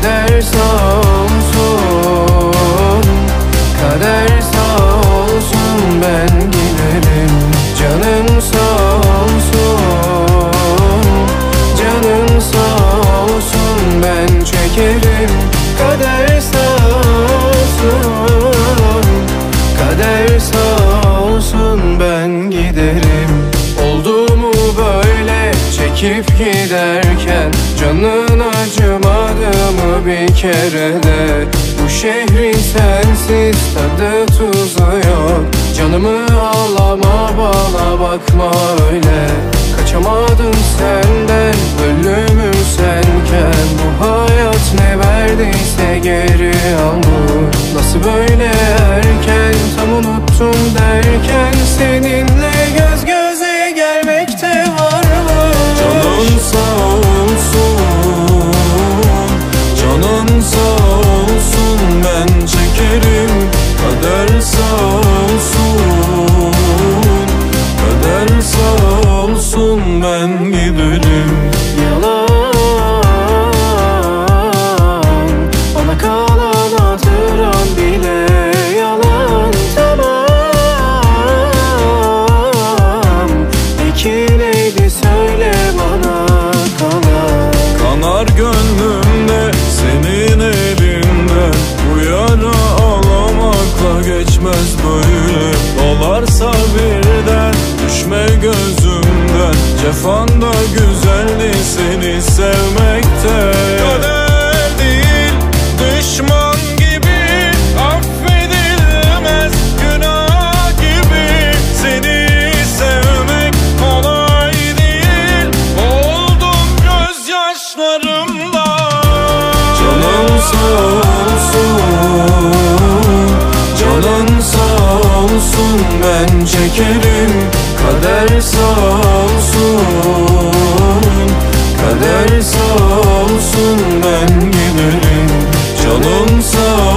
Kader sağ olsun, kader sağ olsun, ben giderim. Canım sağ olsun, canım sağ olsun, ben çekerim. Kader sağ olsun, kader sağ olsun, ben giderim. Oldu mu böyle çekip giderken, canın acımadı mı bir kere de? Bu şehrin sensiz tadı tuzu yok. Canımı ağlama, bana bakma öyle. Kaçamadım senden, ölümüm senken. Bu hayat ne verdiyse geri almış. Nasıl böyle erken, tam unuttum derken, seninle göz göze gelmekte varmış. Canın sağ olsun, canın sağ olsun, ben çekerim. Kader sağ olsun, kader sağ olsun, ben giderim. Yalan, bana kalan hatıran bile yalan. Tamam, peki neydi söyle bana kalan? Kanar gönlümde senin elinden, bu yara ağlamakla geçmez böyle. Dolarsa birden düşme gözümden, cefanda güzeldi seni sevmekte. Kader değil düşman gibi, affedilmez günah gibi. Seni sevmek kolay değil, oldum gözyaşlarımda. Canım sağ olsun, canın sağ olsun, ben çekerim. Kader sağ olsun, kader sağ olsun, ben giderim. Canım sağ